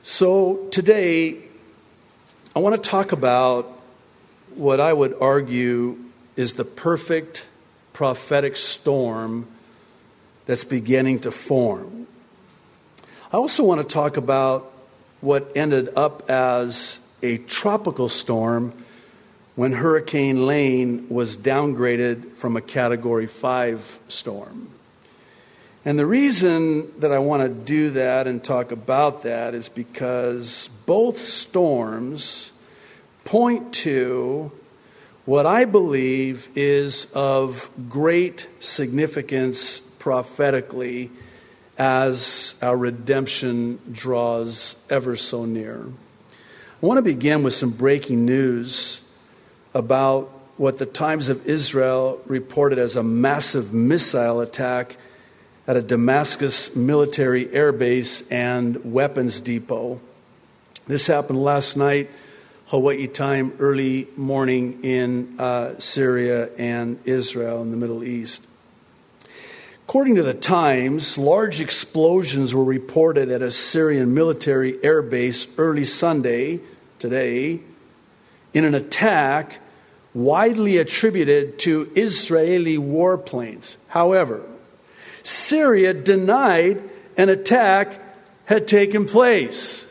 So today, I want to talk about what I would argue is the perfect prophetic storm that's beginning to form. I also want to talk about what ended up as a tropical storm when Hurricane Lane was downgraded from a Category 5 storm. And the reason that I want to do that and talk about that is because both storms point to what I believe is of great significance prophetically as our redemption draws ever so near. I want to begin with some breaking news about what the Times of Israel reported as a massive missile attack at a Damascus military airbase and weapons depot. This happened last night, Hawaii time, early morning in Syria and Israel in the Middle East. According to the Times, large explosions were reported at a Syrian military airbase early Sunday, today, in an attack widely attributed to Israeli warplanes. However, Syria denied an attack had taken place.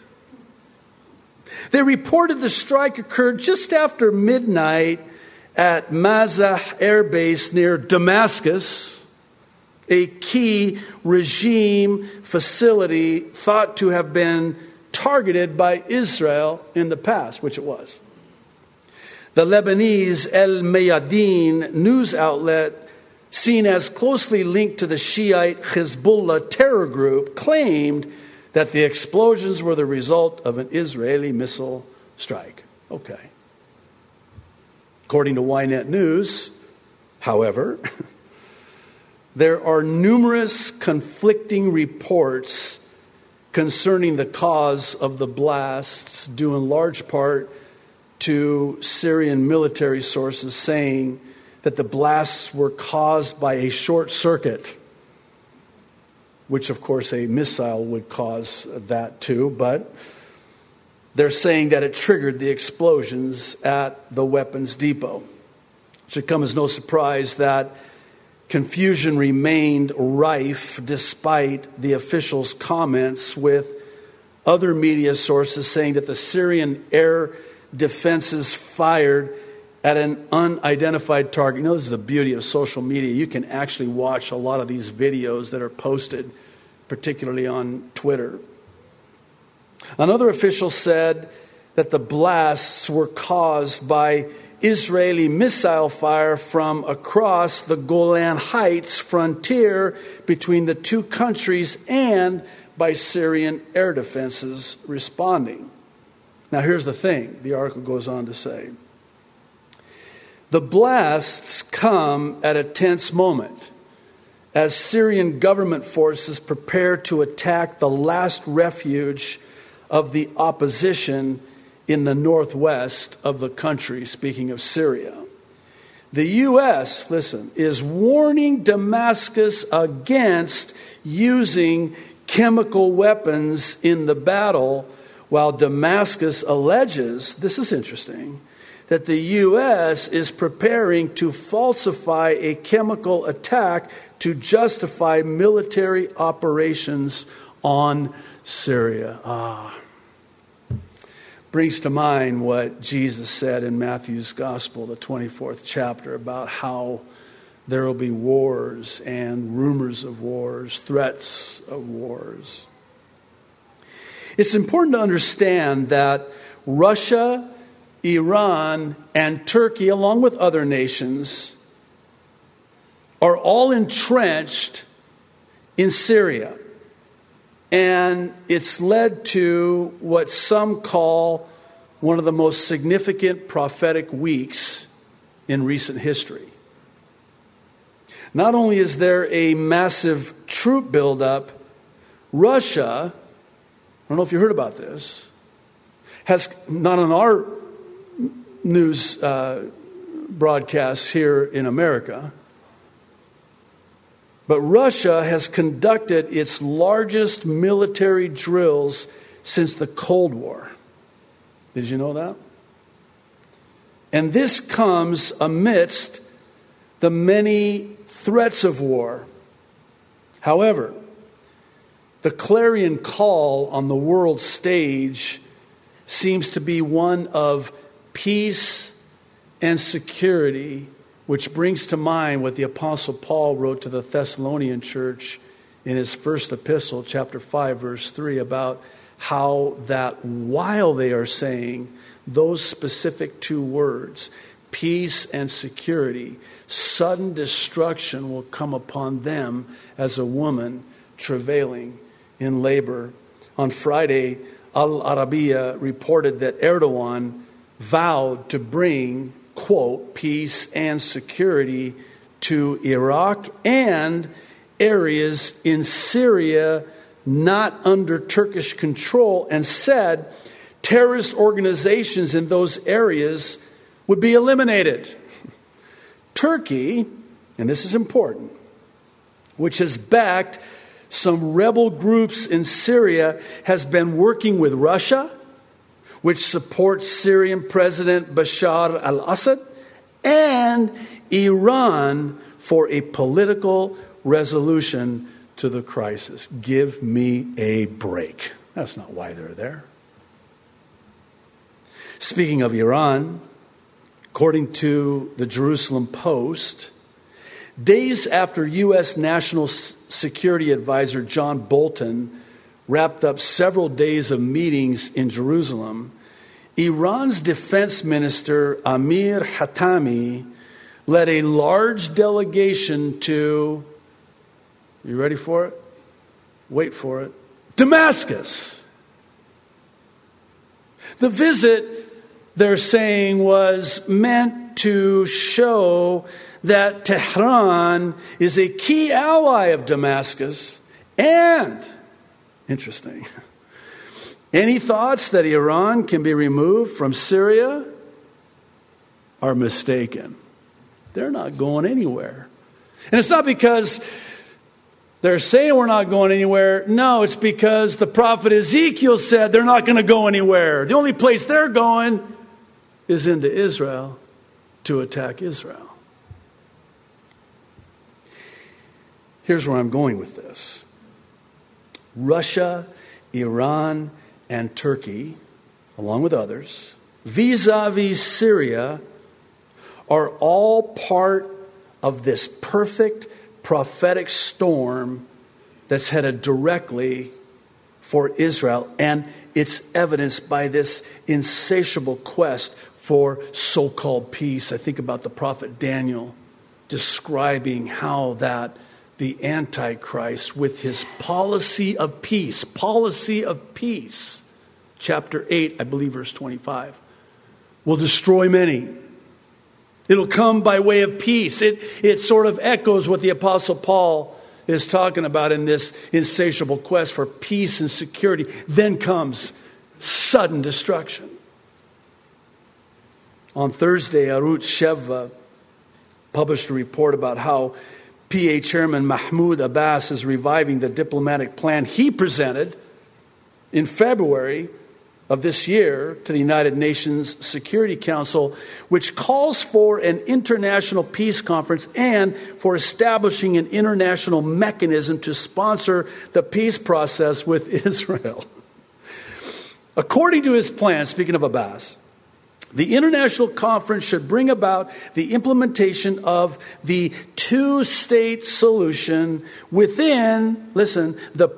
They reported the strike occurred just after midnight at Mazah Air Base near Damascus, a key regime facility thought to have been targeted by Israel in the past, which it was. The Lebanese El Mayadeen news outlet, seen as closely linked to the Shiite Hezbollah terror group, claimed that the explosions were the result of an Israeli missile strike. Okay. According to Ynet News, however, there are numerous conflicting reports concerning the cause of the blasts, due in large part to Syrian military sources saying that the blasts were caused by a short circuit, which of course a missile would cause that too, but they're saying that it triggered the explosions at the weapons depot. It should come as no surprise that confusion remained rife despite the officials' comments, with other media sources saying that the Syrian air defenses fired at an unidentified target. You know, this is the beauty of social media. You can actually watch a lot of these videos that are posted, particularly on Twitter. Another official said that the blasts were caused by Israeli missile fire from across the Golan Heights frontier between the two countries and by Syrian air defenses responding. Now, here's the thing. The article goes on to say, the blasts come at a tense moment as Syrian government forces prepare to attack the last refuge of the opposition in the northwest of the country, speaking of Syria. The U.S., listen, is warning Damascus against using chemical weapons in the battle, while Damascus alleges, this is interesting, that the U.S. is preparing to falsify a chemical attack to justify military operations on Syria. Brings to mind what Jesus said in Matthew's Gospel, the 24th chapter, about how there will be wars and rumors of wars, threats of wars. It's important to understand that Russia, Iran, and Turkey, along with other nations, are all entrenched in Syria. And it's led to what some call one of the most significant prophetic weeks in recent history. Not only is there a massive troop buildup, Russia, I don't know if you heard about this, has, not on our news broadcasts here in America, but Russia has conducted its largest military drills since the Cold War. Did you know that? And this comes amidst the many threats of war. However, the clarion call on the world stage seems to be one of peace and security, which brings to mind what the Apostle Paul wrote to the Thessalonian church in his first epistle, chapter 5, verse 3, about how that while they are saying those specific two words, peace and security, sudden destruction will come upon them as a woman travailing in labor. On Friday, Al Arabiya reported that Erdogan vowed to bring, quote, peace and security to Iraq and areas in Syria not under Turkish control, and said terrorist organizations in those areas would be eliminated. Turkey, and this is important, which has backed some rebel groups in Syria, has been working with Russia, which supports Syrian President Bashar al-Assad, and Iran for a political resolution to the crisis. Give me a break. That's not why they're there. Speaking of Iran, according to the Jerusalem Post, days after U.S. National Security Advisor John Bolton wrapped up several days of meetings in Jerusalem, Iran's defense minister Amir Hatami led a large delegation to, you ready for it? Wait for it. Damascus. The visit, they're saying, was meant to show that Tehran is a key ally of Damascus, and, interesting, any thoughts that Iran can be removed from Syria are mistaken. They're not going anywhere. And it's not because they're saying we're not going anywhere. No, it's because the prophet Ezekiel said they're not going to go anywhere. The only place they're going is into Israel to attack Israel. Here's where I'm going with this. Russia, Iran, and Turkey, along with others, vis-a-vis Syria, are all part of this perfect prophetic storm that's headed directly for Israel. And it's evidenced by this insatiable quest for so-called peace. I think about the prophet Daniel describing how that the Antichrist, with his policy of peace, chapter 8, I believe verse 25, will destroy many. It'll come by way of peace. It sort of echoes what the Apostle Paul is talking about in this insatiable quest for peace and security. Then comes sudden destruction. On Thursday, Arutz Sheva published a report about how PA Chairman Mahmoud Abbas is reviving the diplomatic plan he presented in February of this year to the United Nations Security Council, which calls for an international peace conference and for establishing an international mechanism to sponsor the peace process with Israel. According to his plan, speaking of Abbas, the international conference should bring about the implementation of the two-state solution within, listen, the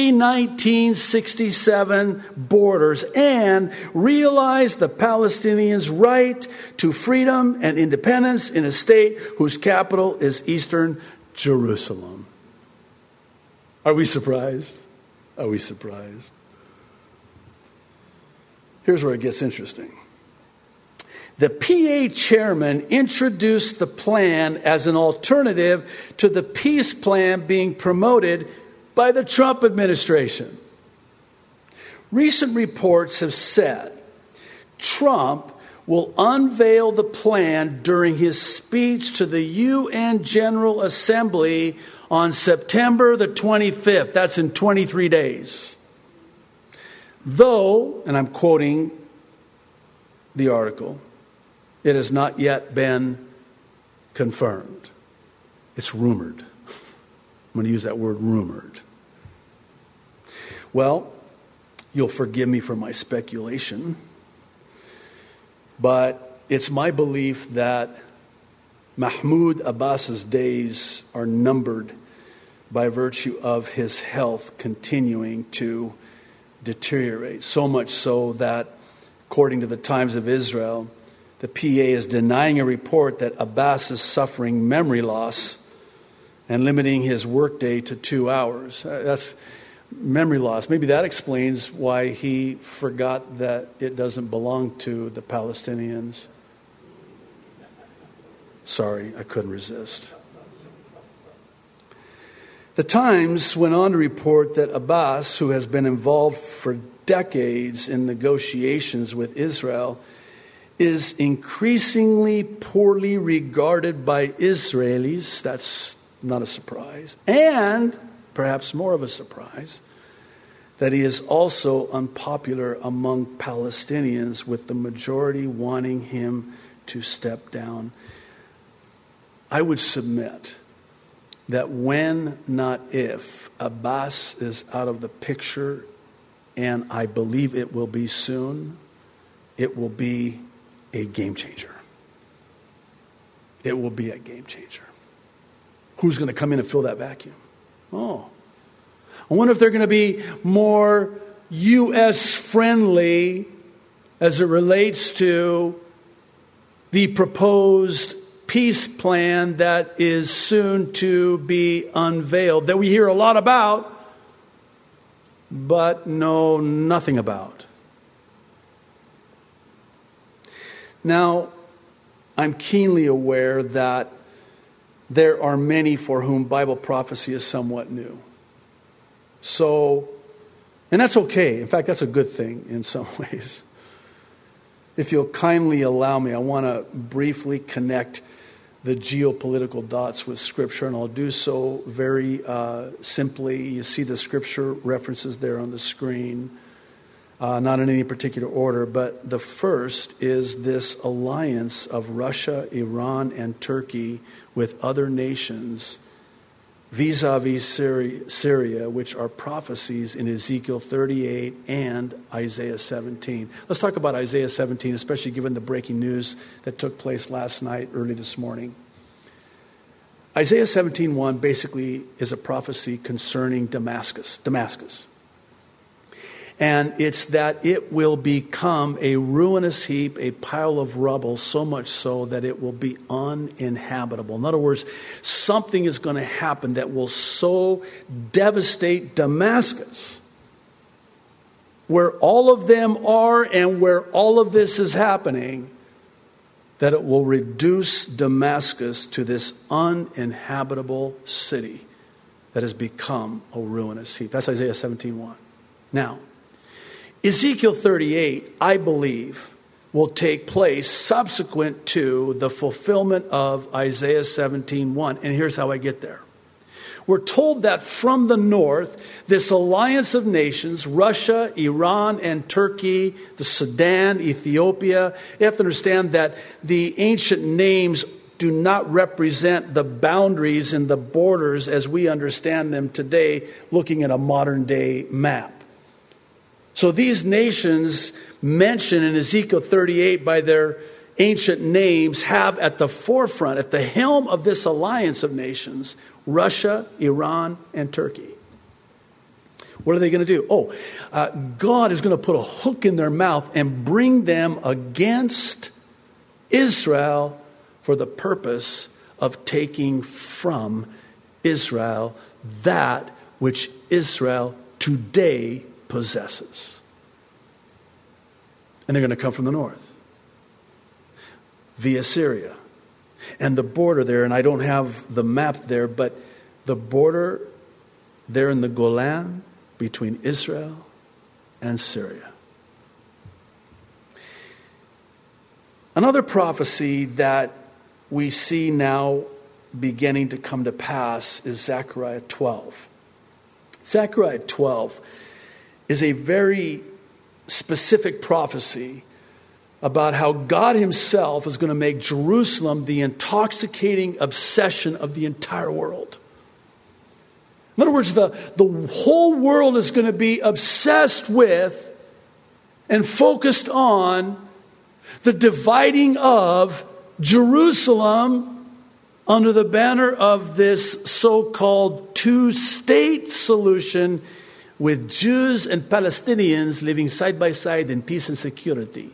pre-1967 borders and realize the Palestinians' right to freedom and independence in a state whose capital is Eastern Jerusalem. Are we surprised? Are we surprised? Here's where it gets interesting. The PA chairman introduced the plan as an alternative to the peace plan being promoted by the Trump administration. Recent reports have said Trump will unveil the plan during his speech to the UN General Assembly on September the 25th. That's in 23 days. though, and I'm quoting the article, it has not yet been confirmed. It's rumored. I'm going to use that word, rumored. Well, you'll forgive me for my speculation, but it's my belief that Mahmoud Abbas's days are numbered by virtue of his health continuing to deteriorate. So much so that, according to the Times of Israel, the PA is denying a report that Abbas is suffering memory loss and limiting his workday to 2 hours. That's memory loss. Maybe that explains why he forgot that it doesn't belong to the Palestinians. Sorry, I couldn't resist. The Times went on to report that Abbas, who has been involved for decades in negotiations with Israel, is increasingly poorly regarded by Israelis. That's not a surprise. And, perhaps more of a surprise, that he is also unpopular among Palestinians, with the majority wanting him to step down. I would submit that when, not if, Abbas is out of the picture, and I believe it will be soon, it will be a game changer. It will be a game changer. Who's going to come in and fill that vacuum? Oh, I wonder if they're going to be more U.S. friendly as it relates to the proposed peace plan that is soon to be unveiled, that we hear a lot about, but know nothing about. Now, I'm keenly aware that there are many for whom Bible prophecy is somewhat new. So, and that's okay. In fact, that's a good thing in some ways. If you'll kindly allow me, I want to briefly connect the geopolitical dots with Scripture, and I'll do so very simply. You see the Scripture references there on the screen, not in any particular order, but the first is this alliance of Russia, Iran, and Turkey with other nations vis-a-vis Syria, which are prophecies in Ezekiel 38 and Isaiah 17. Let's talk about Isaiah 17, especially given the breaking news that took place last night, early this morning. Isaiah 17:1 basically is a prophecy concerning Damascus. And it's that it will become a ruinous heap, a pile of rubble, so much so that it will be uninhabitable. In other words, something is going to happen that will so devastate Damascus, where all of them are and where all of this is happening, that it will reduce Damascus to this uninhabitable city that has become a ruinous heap. That's Isaiah 17:1. Now, Ezekiel 38, I believe, will take place subsequent to the fulfillment of Isaiah 17:1. And here's how I get there. We're told that from the north, this alliance of nations, Russia, Iran, and Turkey, the Sudan, Ethiopia, you have to understand that the ancient names do not represent the boundaries and the borders as we understand them today, looking at a modern day map. So these nations mentioned in Ezekiel 38 by their ancient names have at the forefront, at the helm of this alliance of nations, Russia, Iran, and Turkey. What are they going to do? God is going to put a hook in their mouth and bring them against Israel for the purpose of taking from Israel that which Israel today possesses. And they're going to come from the north via Syria. And the border there, and I don't have the map there, but the border there in the Golan between Israel and Syria. Another prophecy that we see now beginning to come to pass is Zechariah 12. Zechariah 12 is a very specific prophecy about how God himself is going to make Jerusalem the intoxicating obsession of the entire world. In other words, the whole world is going to be obsessed with and focused on the dividing of Jerusalem under the banner of this so-called two-state solution with Jews and Palestinians living side by side in peace and security.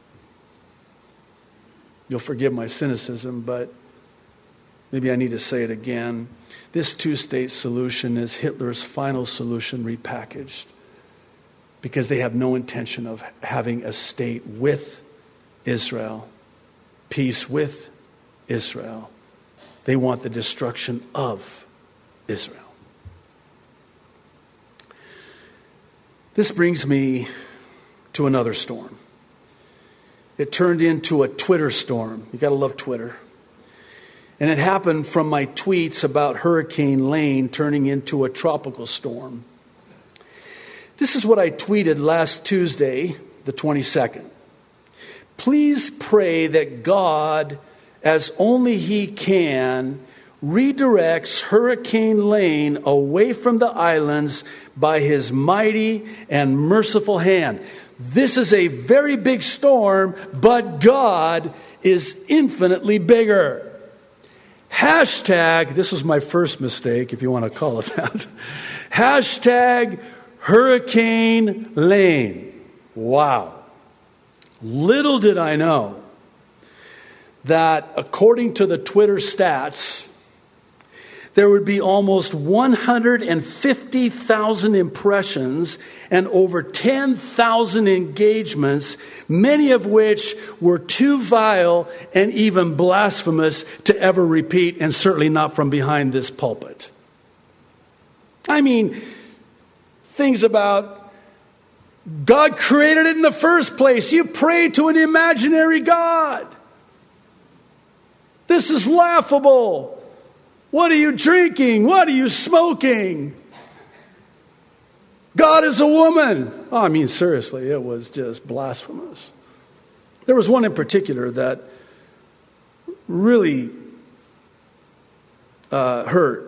You'll forgive my cynicism, but maybe I need to say it again. This two-state solution is Hitler's final solution repackaged, because they have no intention of having a state with Israel, peace with Israel. They want the destruction of Israel. This brings me to another storm. It turned into a Twitter storm. You got to love Twitter. And it happened from my tweets about Hurricane Lane turning into a tropical storm. This is what I tweeted last Tuesday, the 22nd. Please pray that God, as only He can, redirects Hurricane Lane away from the islands by His mighty and merciful hand. This is a very big storm, but God is infinitely bigger. Hashtag, this was my first mistake, if you want to call it that. Hashtag Hurricane Lane. Wow. Little did I know that according to the Twitter stats, there would be almost 150,000 impressions and over 10,000 engagements, many of which were too vile and even blasphemous to ever repeat, and certainly not from behind this pulpit. I mean, things about God created it in the first place. You pray to an imaginary God. This is laughable. What are you drinking? What are you smoking? God is a woman. Oh, I mean, seriously, it was just blasphemous. There was one in particular that really hurt.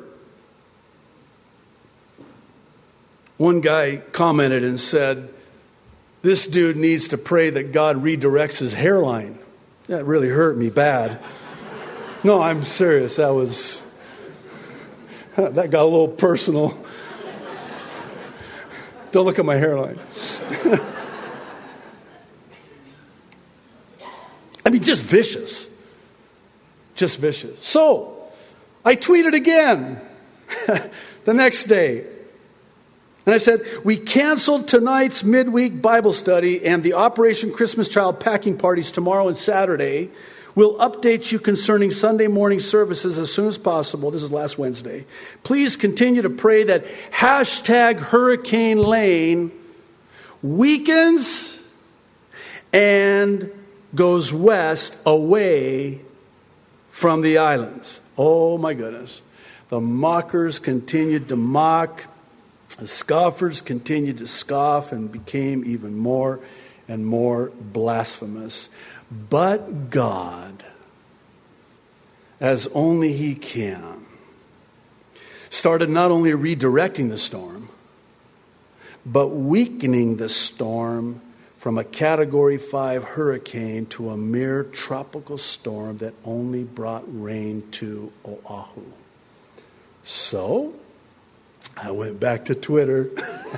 One guy commented and said, "This dude needs to pray that God redirects his hairline." That really hurt me bad. No, I'm serious. That got a little personal. Don't look at my hairline. I mean, just vicious. Just vicious. So, I tweeted again the next day. And I said, we canceled tonight's midweek Bible study and the Operation Christmas Child packing parties tomorrow and Saturday. We'll update you concerning Sunday morning services as soon as possible. This is last Wednesday. Please continue to pray that hashtag Hurricane Lane weakens and goes west away from the islands. Oh my goodness. The mockers continued to mock. The scoffers continued to scoff and became even more and more blasphemous. But God, as only He can, started not only redirecting the storm, but weakening the storm from a Category 5 hurricane to a mere tropical storm that only brought rain to Oahu. So, I went back to Twitter.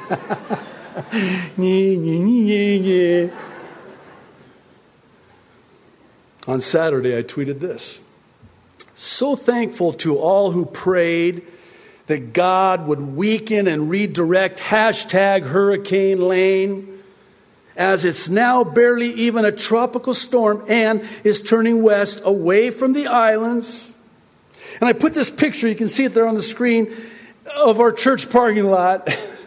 On Saturday, I tweeted this. So thankful to all who prayed that God would weaken and redirect hashtag Hurricane Lane, as it's now barely even a tropical storm and is turning west away from the islands. And I put this picture, you can see it there on the screen, of our church parking lot.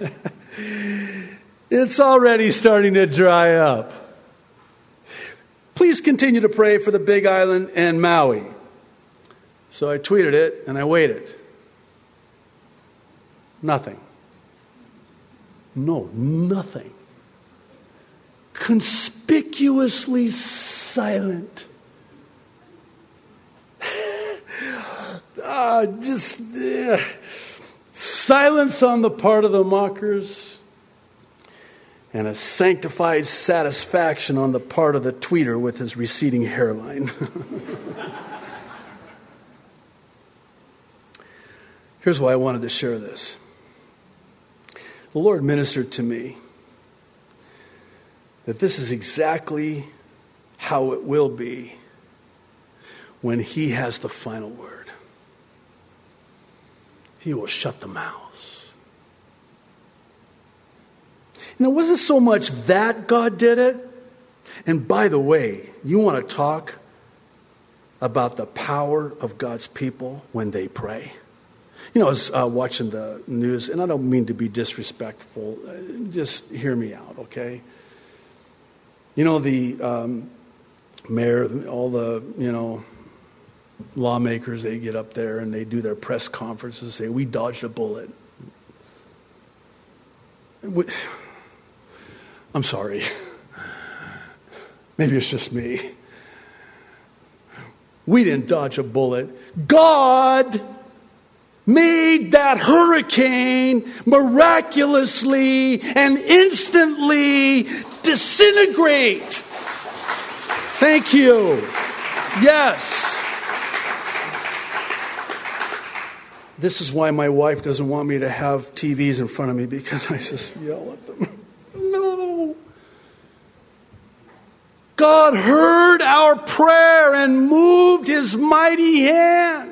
It's already starting to dry up. Please continue to pray for the Big Island and Maui. So I tweeted it and I waited. Nothing. No, nothing. conspicuously silent. Silence on the part of the mockers, and a sanctified satisfaction on the part of the tweeter with his receding hairline. Here's why I wanted to share this. The Lord ministered to me that this is exactly how it will be when He has the final word. He will shut the mouths. And it wasn't so much that God did it. And by the way, you want to talk about the power of God's people when they pray? You know, I was watching the news, and I don't mean to be disrespectful. Just hear me out, okay? You know, the mayor, all the, lawmakers, they get up there and they do their press conferences and say, we dodged a bullet. I'm sorry. Maybe it's just me. We didn't dodge a bullet. God made that hurricane miraculously and instantly disintegrate. Thank you. Yes. This is why my wife doesn't want me to have TVs in front of me, because I just yell at them. No. God heard our prayer and moved His mighty hand.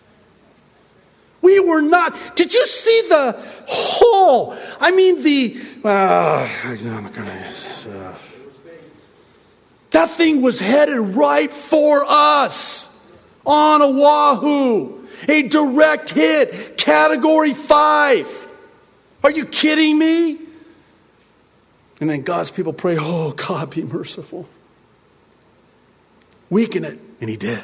We were not. Did you see the hole? I mean, that thing was headed right for us on Oahu. A direct hit, Category 5. Are you kidding me? And then God's people pray, oh, God, be merciful. Weaken it, and He did.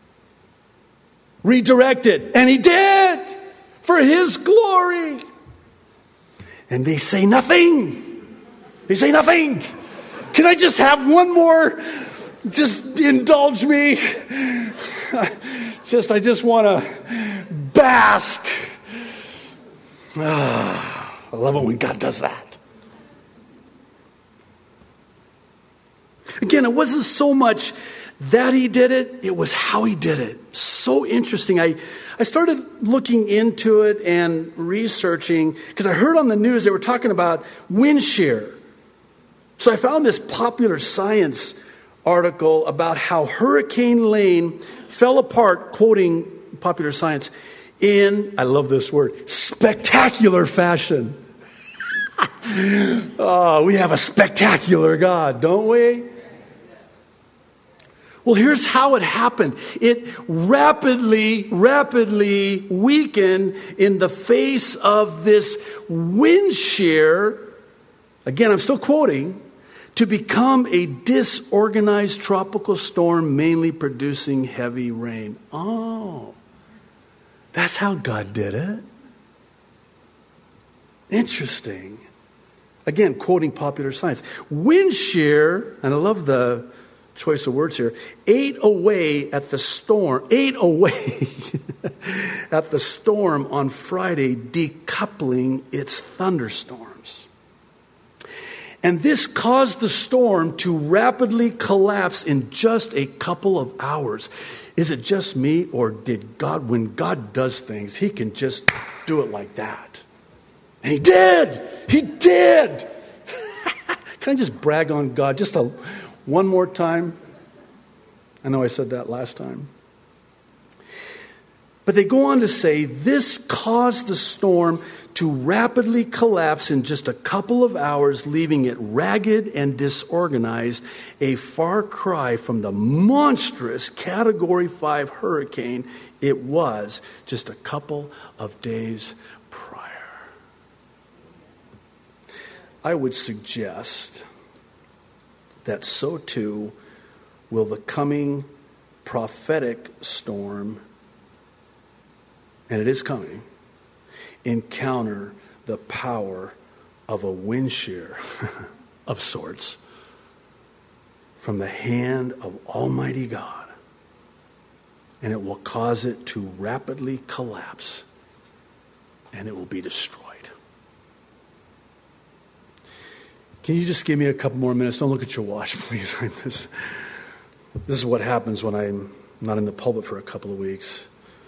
Redirect it, and He did, for His glory. And they say nothing. They say nothing. Can I just have one more? Just indulge me. I just want to bask. I love it when God does that. Again, it wasn't so much that He did it, it was how He did it. So interesting. I started looking into it and researching, because I heard on the news they were talking about wind shear. So I found this Popular Science article about how Hurricane Lane fell apart, quoting Popular Science, in, I love this word, spectacular fashion. Oh, we have a spectacular God, don't we? Well, here's how it happened. It rapidly weakened in the face of this wind shear. Again, I'm still quoting. To become a disorganized tropical storm, mainly producing heavy rain. Oh, that's how God did it. Interesting. Again, quoting Popular Science. Wind shear, and I love the choice of words here, ate away at the storm on Friday, decoupling its thunderstorms. And this caused the storm to rapidly collapse in just a couple of hours. Is it just me, or did God, when God does things, He can just do it like that? And He did! He did! Can I just brag on God just one more time? I know I said that last time. But they go on to say this caused the storm to rapidly collapse in just a couple of hours, leaving it ragged and disorganized, a far cry from the monstrous Category 5 hurricane it was just a couple of days prior. I would suggest that so too will the coming prophetic storm, and it is coming, encounter the power of a wind shear of sorts. from the hand of Almighty God, and it will cause it to rapidly collapse, and it will be destroyed. Can you just give me a couple more minutes? Don't look at your watch, please. This is what happens when I'm not in the pulpit for a couple of weeks.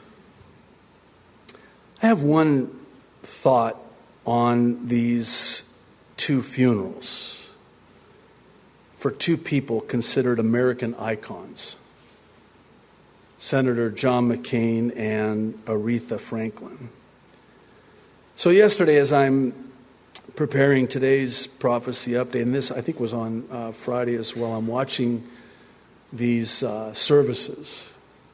I have one thought on these two funerals for two people considered American icons, Senator John McCain and Aretha Franklin. So yesterday, as I'm preparing today's prophecy update, and this I think was on Friday as well, I'm watching these services.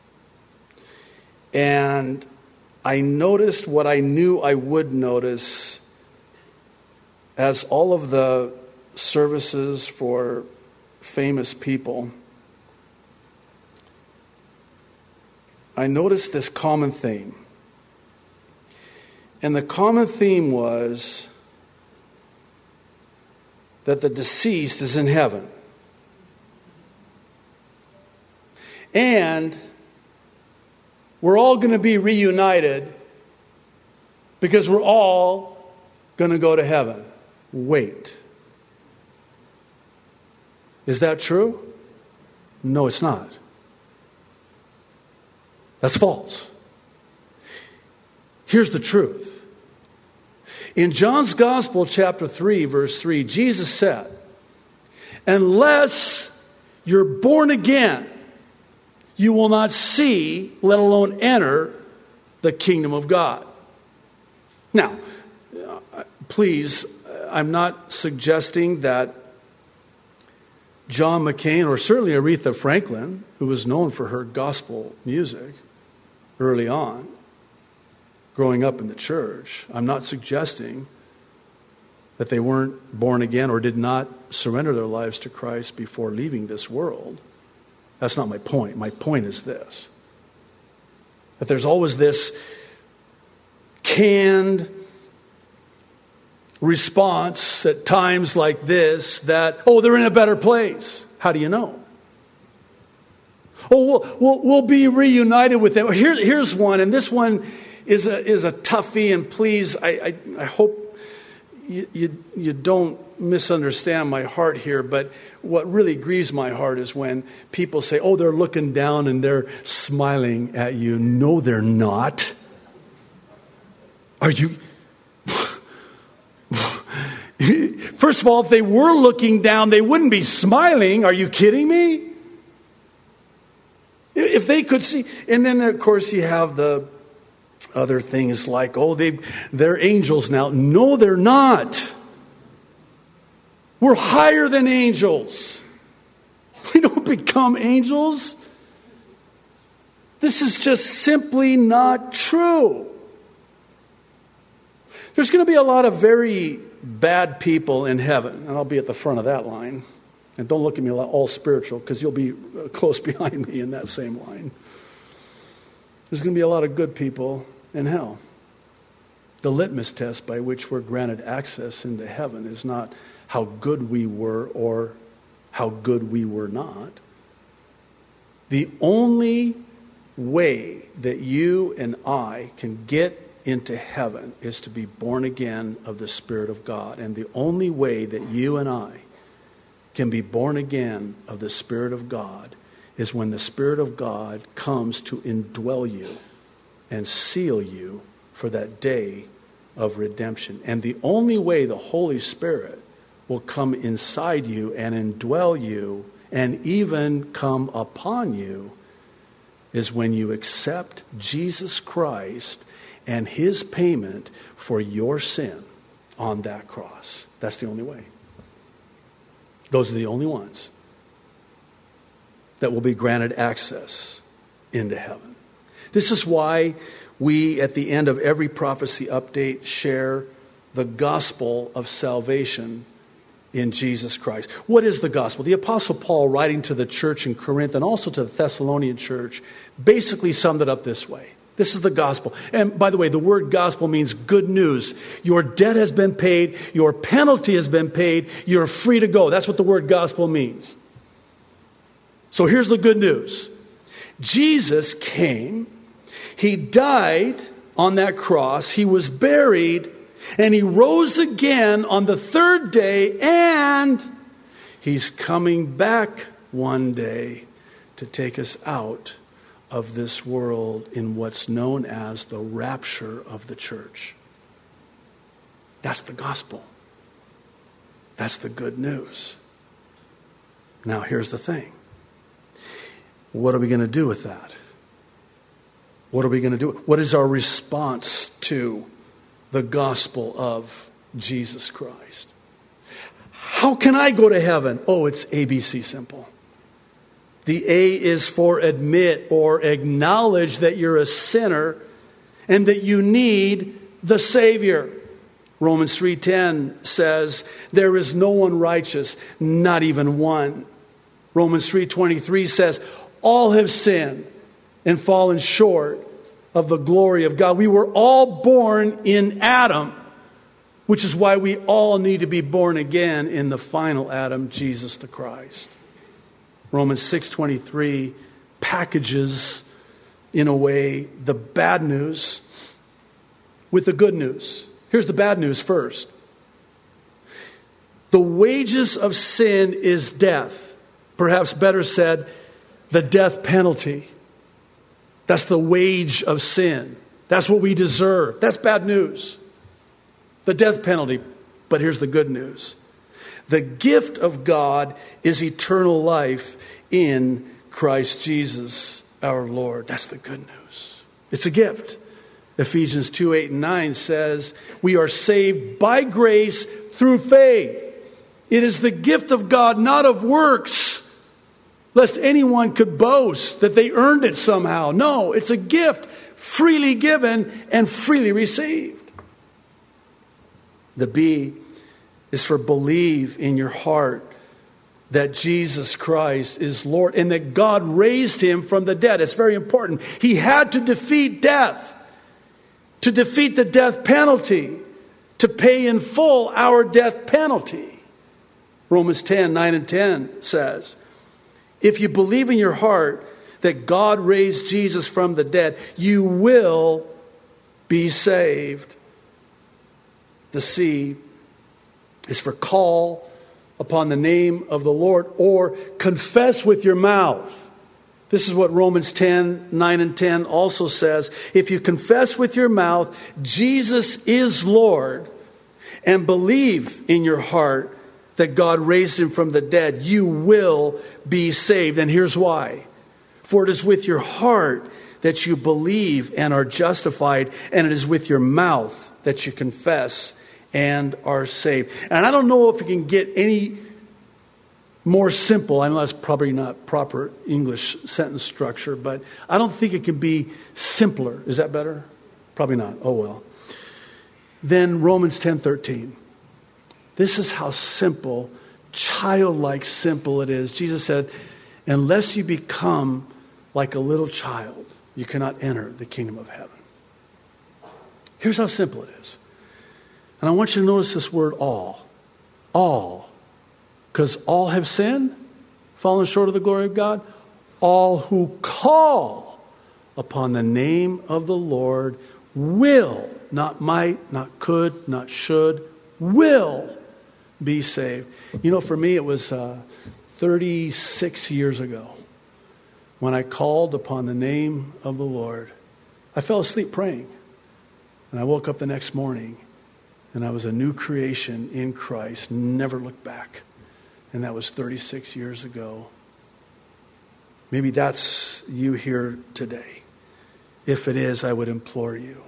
And I noticed what I knew I would notice as all of the services for famous people. I noticed this common theme. And the common theme was that the deceased is in heaven. And we're all going to be reunited because we're all going to go to heaven. Wait. Is that true? No, it's not. That's false. Here's the truth. In John's Gospel, chapter 3, verse 3, Jesus said, unless you're born again, you will not see, let alone enter, the kingdom of God. Now, please, I'm not suggesting that John McCain, or certainly Aretha Franklin, who was known for her gospel music early on, growing up in the church, I'm not suggesting that they weren't born again or did not surrender their lives to Christ before leaving this world. That's not my point. My point is this: that there's always this canned response at times like this that, oh, they're in a better place. How do you know? Oh, we'll be reunited with them. Here's one, and this one is a toughie, and please, I hope you don't misunderstand my heart here, but what really grieves my heart is when people say, oh, they're looking down and they're smiling at you. No, they're not. Are you? First of all, if they were looking down, they wouldn't be smiling. Are you kidding me? If they could see, and then of course you have the other things like, oh, they're angels now. No, they're not. We're higher than angels. We don't become angels. This is just simply not true. There's going to be a lot of very bad people in heaven, and I'll be at the front of that line. And don't look at me all spiritual, because you'll be close behind me in that same line. There's going to be a lot of good people in hell. The litmus test by which we're granted access into heaven is not how good we were or how good we were not. The only way that you and I can get into heaven is to be born again of the Spirit of God. And the only way that you and I can be born again of the Spirit of God is when the Spirit of God comes to indwell you and seal you for that day of redemption. And the only way the Holy Spirit will come inside you and indwell you and even come upon you is when you accept Jesus Christ and His payment for your sin on that cross. That's the only way. Those are the only ones that will be granted access into heaven. This is why we, at the end of every prophecy update, share the gospel of salvation in Jesus Christ. What is the gospel? The Apostle Paul, writing to the church in Corinth and also to the Thessalonian church, basically summed it up this way. This is the gospel. And by the way, the word gospel means good news. Your debt has been paid. Your penalty has been paid. You're free to go. That's what the word gospel means. So here's the good news. Jesus came, he died on that cross, he was buried, and he rose again on the third day, and he's coming back one day to take us out of this world in what's known as the rapture of the church. That's the gospel. That's the good news. Now here's the thing. What are we going to do with that? What are we going to do? What is our response to the gospel of Jesus Christ? How can I go to heaven? Oh, it's ABC simple. The A is for admit or acknowledge that you're a sinner and that you need the Savior. Romans 3:10 says, there is no one righteous, not even one. Romans 3:23 says, all have sinned and fallen short of the glory of God. We were all born in Adam, which is why we all need to be born again in the final Adam, Jesus the Christ. Romans 6:23 packages, in a way, the bad news with the good news. Here's the bad news first. The wages of sin is death. Perhaps better said, the death penalty. That's the wage of sin. That's what we deserve. That's bad news. The death penalty. But here's the good news. The gift of God is eternal life in Christ Jesus our Lord. That's the good news. It's a gift. Ephesians 2:8-9 says, we are saved by grace through faith. It is the gift of God, not of works, lest anyone could boast that they earned it somehow. No, it's a gift freely given and freely received. The B is for believe in your heart that Jesus Christ is Lord and that God raised him from the dead. It's very important. He had to defeat death, to defeat the death penalty, to pay in full our death penalty. Romans 10:9-10 says, if you believe in your heart that God raised Jesus from the dead, you will be saved. The C is for call upon the name of the Lord or confess with your mouth. This is what Romans 10:9-10 also says. If you confess with your mouth Jesus is Lord and believe in your heart that God raised him from the dead, you will be saved. And here's why. For it is with your heart that you believe and are justified, and it is with your mouth that you confess and are saved. And I don't know if it can get any more simple. I know that's probably not proper English sentence structure, but I don't think it can be simpler. Is that better? Probably not. Oh well. Then Romans 10:13. This is how simple, childlike simple it is. Jesus said, unless you become like a little child, you cannot enter the kingdom of heaven. Here's how simple it is. And I want you to notice this word all. All. Because all have sinned, fallen short of the glory of God. All who call upon the name of the Lord will, not might, not could, not should, will be saved. You know, for me, it was 36 years ago when I called upon the name of the Lord. I fell asleep praying, and I woke up the next morning, and I was a new creation in Christ, never looked back. And that was 36 years ago. Maybe that's you here today. If it is, I would implore you.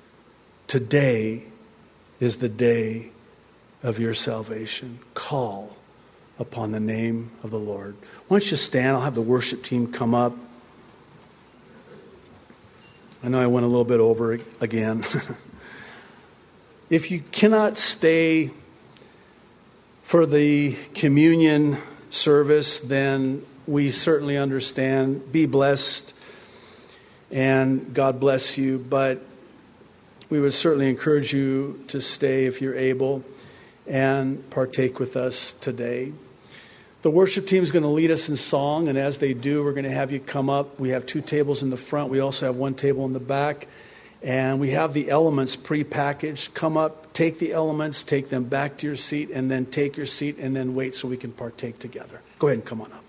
Today is the day of your salvation. Call upon the name of the Lord. Why don't you stand? I'll have the worship team come up. I know I went a little bit over again. If you cannot stay for the communion service, then we certainly understand. Be blessed and God bless you. But we would certainly encourage you to stay if you're able and partake with us today. The worship team is going to lead us in song, and as they do, we're going to have you come up. We have 2 tables in the front. We also have 1 table in the back. And we have the elements pre-packaged. Come up, take the elements, take them back to your seat, and then take your seat, and then wait so we can partake together. Go ahead and come on up.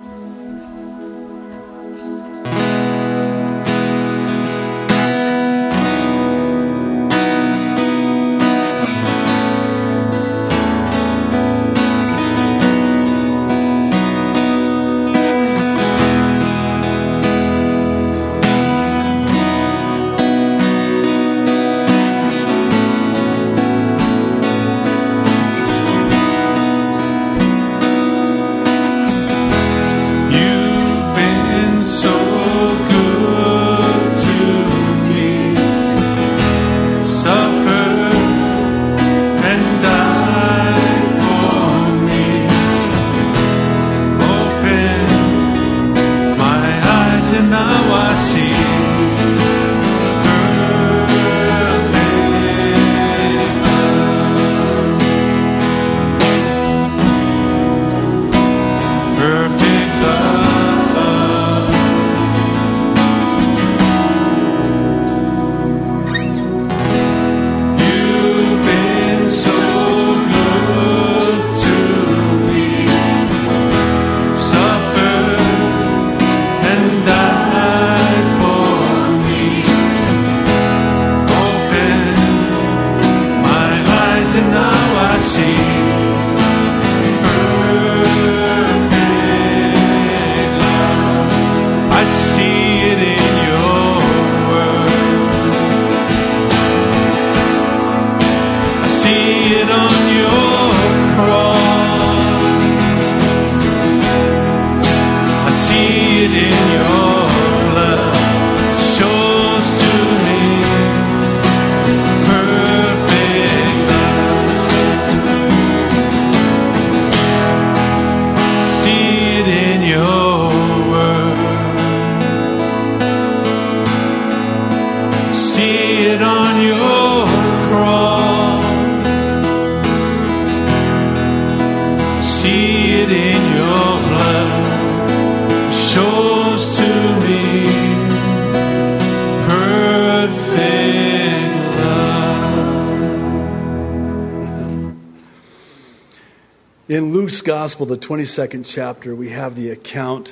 In Luke's Gospel, the 22nd chapter, we have the account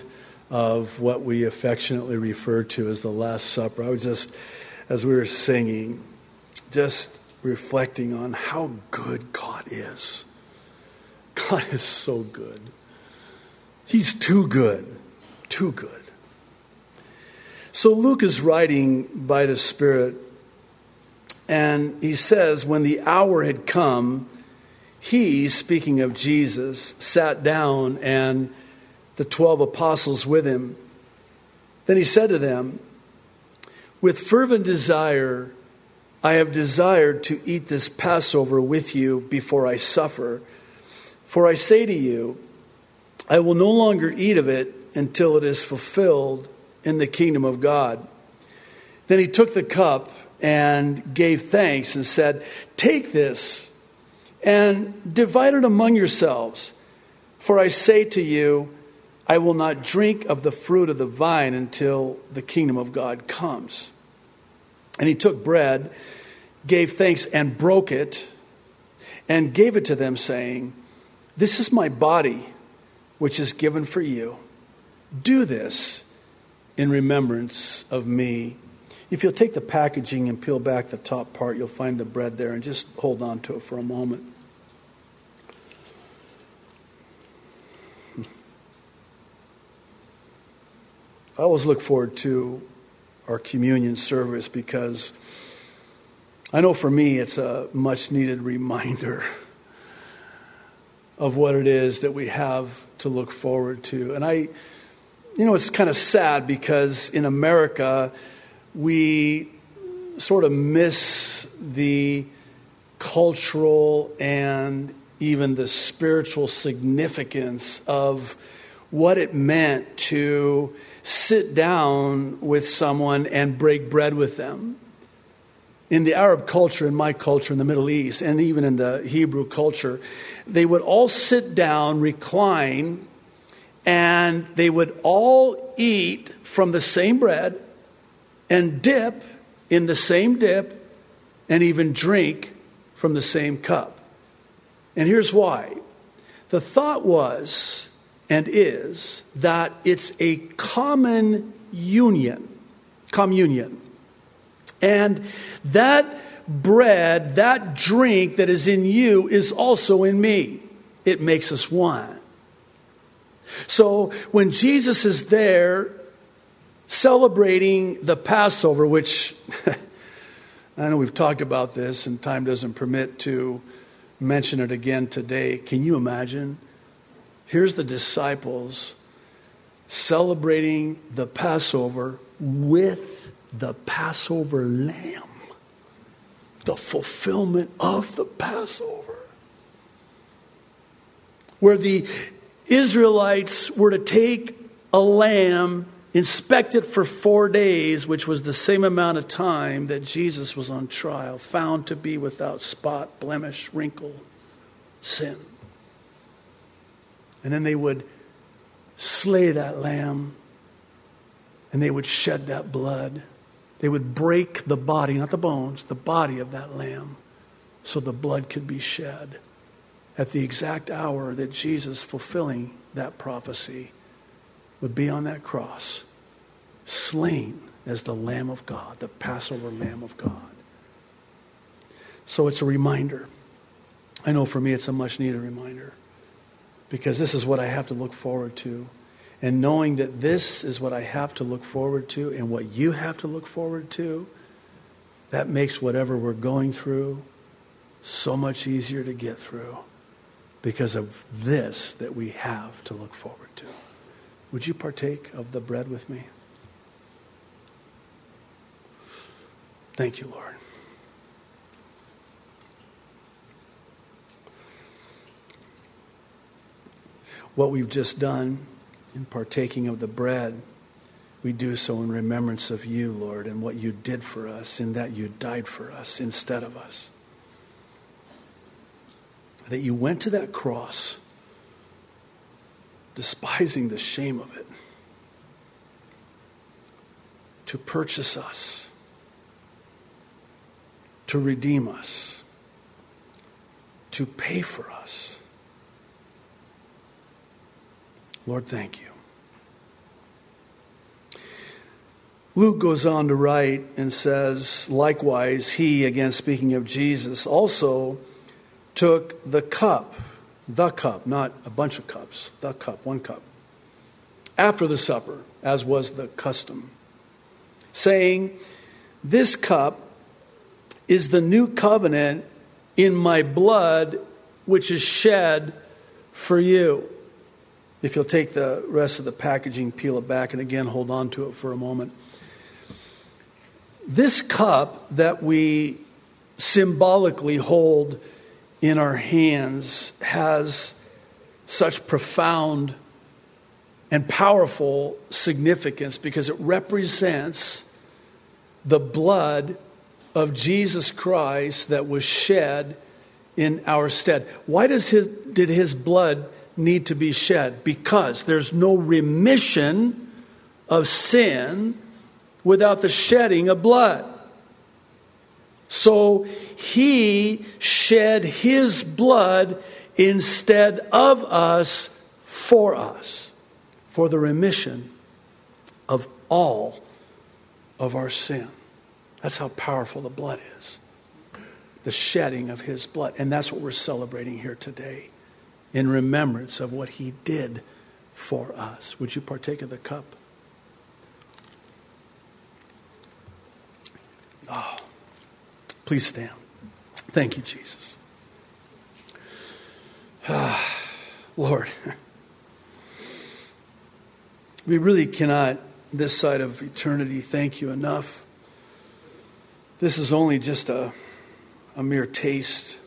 of what we affectionately refer to as the Last Supper. I was just, as we were singing, just reflecting on how good God is. God is so good. He's too good. Too good. So Luke is writing by the Spirit, and he says, when the hour had come, he, speaking of Jesus, sat down and the 12 apostles with him. Then he said to them, with fervent desire, I have desired to eat this Passover with you before I suffer. For I say to you, I will no longer eat of it until it is fulfilled in the kingdom of God. Then he took the cup and gave thanks and said, take this and divide it among yourselves. For I say to you, I will not drink of the fruit of the vine until the kingdom of God comes. And he took bread, gave thanks, and broke it, and gave it to them, saying, this is my body, which is given for you. Do this in remembrance of me. If you'll take the packaging and peel back the top part, you'll find the bread there, and just hold on to it for a moment. I always look forward to our communion service because I know for me it's a much needed reminder of what it is that we have to look forward to. And it's kind of sad because in America, we sort of miss the cultural and even the spiritual significance of what it meant to sit down with someone and break bread with them. In the Arab culture, in my culture, in the Middle East, and even in the Hebrew culture, they would all sit down, recline, And they would all eat from the same bread and dip in the same dip and even drink from the same cup. And here's why. The thought was and is that it's a communion. And that bread, that drink that is in you is also in me. It makes us one. So when Jesus is there celebrating the Passover, which I know we've talked about this and time doesn't permit to mention it again today. Can you imagine? Here's the disciples celebrating the Passover with the Passover lamb. The fulfillment of the Passover. Where the Israelites were to take a lamb, inspect it for 4 days, which was the same amount of time that Jesus was on trial, found to be without spot, blemish, wrinkle, sin. And then they would slay that lamb, and they would shed that blood. They would break the body, not the bones, the body of that lamb, so the blood could be shed at the exact hour that Jesus, fulfilling that prophecy, would be on that cross, slain as the Lamb of God, the Passover Lamb of God. So it's a reminder. I know for me it's a much needed reminder, because this is what I have to look forward to. And knowing that this is what I have to look forward to and what you have to look forward to, that makes whatever we're going through so much easier to get through because of this that we have to look forward to. Would you partake of the bread with me? Thank you, Lord. What we've just done in partaking of the bread, we do so in remembrance of you, Lord, and what you did for us, in that you died for us instead of us. That you went to that cross, despising the shame of it, to purchase us, to redeem us, to pay for us. Lord, thank you. Luke goes on to write and says, likewise, he, again speaking of Jesus, also took the cup, not a bunch of cups, the cup, one cup, after the supper, as was the custom, saying, this cup is the new covenant in my blood, which is shed for you. If you'll take the rest of the packaging, peel it back, and again, hold on to it for a moment. This cup that we symbolically hold in our hands has such profound and powerful significance because it represents the blood of Jesus Christ that was shed in our stead. Why did his blood need to be shed? Because there's no remission of sin without the shedding of blood. So he shed his blood instead of us, for the remission of all of our sin. That's how powerful the blood is. The shedding of his blood. And that's what we're celebrating here today, in remembrance of what he did for us. Would you partake of the cup? Oh, please stand. Thank you, Jesus. Lord, we really cannot, this side of eternity, thank you enough. This is only just a mere taste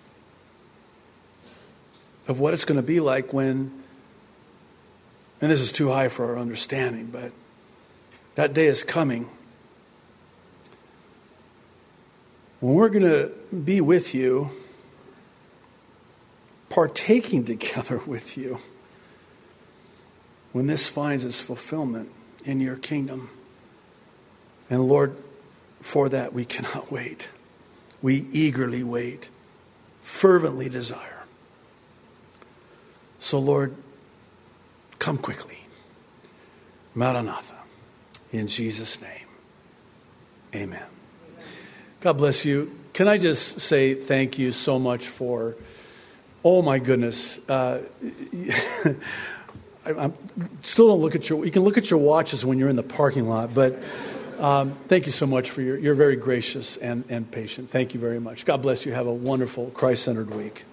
of what it's going to be like when, and this is too high for our understanding, but that day is coming when we're going to be with you, partaking together with you when this finds its fulfillment in your kingdom. And Lord, for that we cannot wait. We eagerly wait, fervently desire. So Lord, come quickly. Maranatha. In Jesus' name, amen. God bless you. Can I just say thank you so much for, oh my goodness. I still don't look at you can look at your watches when you're in the parking lot, but thank you so much for you're very gracious and patient. Thank you very much. God bless you. Have a wonderful Christ-centered week.